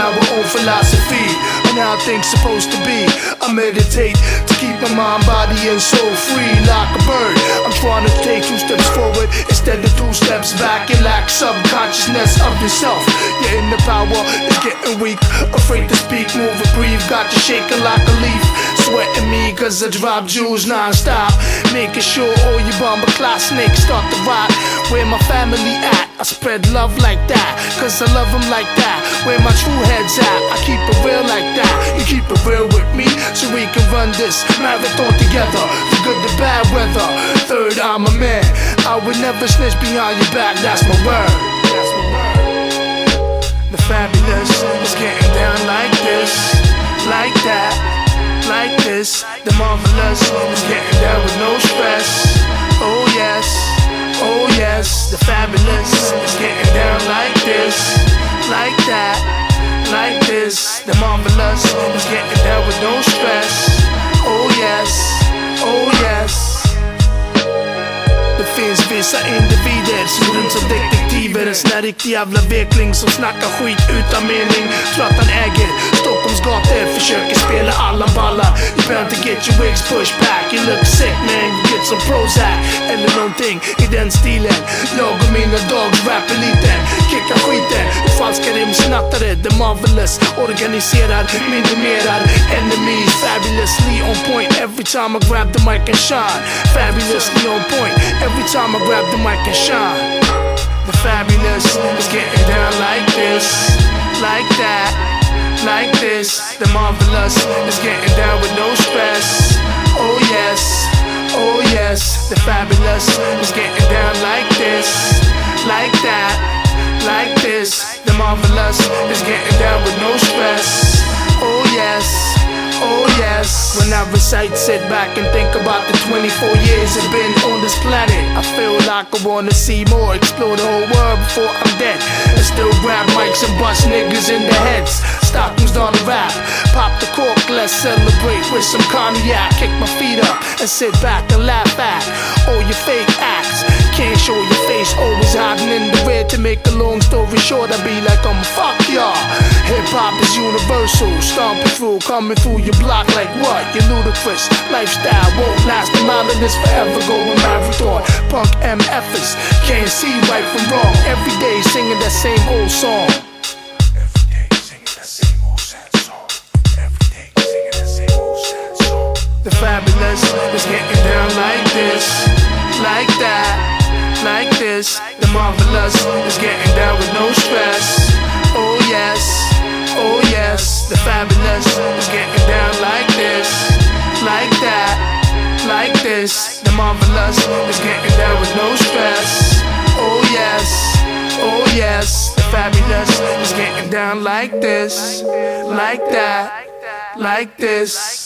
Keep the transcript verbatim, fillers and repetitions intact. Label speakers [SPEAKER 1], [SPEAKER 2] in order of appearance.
[SPEAKER 1] our own philosophy on how things supposed to be. I meditate to keep my mind, body, and soul free like a bird. I'm trying to take two steps forward instead of two steps back. You lack subconsciousness of yourself. Your inner power is getting weak, afraid to speak, move and breathe. Got you shaking like a leaf, sweating me cause I drop jewels non-stop, making sure all you bomber class snakes start to rot. Where my family at? I spread love like that, cause I love them like that. Where my true head's at? I keep it real like that. You keep it real with me, so we can run this marathon together. The good, the bad weather. Third, I'm a man. I would never snitch behind your back, that's my word. That's my word. The fabulous is getting down like this, like that, like this. The marvelous is getting down with no stress. Oh yes, oh yes. The fabulous is getting down like this, like that, like this. The marvelous is getting down with no stress. Oh yes, oh yes. Det finns vissa individer som går runt som detektiver. En sån här riktig jävla vekling som snackar skit utan mening. Tror att han äger Stockholms gator, försöker spela alla ballar. You better to get your wigs pushed back. You look sick man, you get some Prozac eller någonting i den stilen. Jag och mina dogs rapper lite, kickar skiten. Falska rimsnattare, the marvelous. Organiserar, minimerar enemies. Fabulously on point every time I grab the mic and shine. Fabulously on point every time I grab the mic and shine. The fabulous is getting down like this, like that, like this. The marvelous is getting down with no stress. Oh yes, oh yes. The fabulous is getting down like this, like that, like this. The marvelous is getting down with no stress. Oh yes, oh yes. When I recite, sit back and think about the twenty-four years I've been on this planet. I feel like I wanna see more, explore the whole world before I'm dead. And still grab mics and bust niggas in the heads. Stockings on the rap, pop the cork, let's celebrate with some cognac. Kick my feet up and sit back and laugh at all your fake acts. Can't show your face, always hiding in the rear. To make a long story short, I be like I'm fuck y'all. Hip hop is universal, stomping through, coming through your block like what? You're ludicrous, lifestyle won't last. The mountain is forever going marathon. Punk M Fers can't see right from wrong. Every day singing that same old song. Every day singing that same old sad song. Every day singing that same old sad song. The fabulous is getting down like this, like that, like this. The marvelous is getting down with no stress. Oh yes, oh yes. The fabulous is getting down like this, like that, like this. The marvelous is getting down with no stress. Oh yes, oh yes. The fabulous is getting down like this, like that, like this.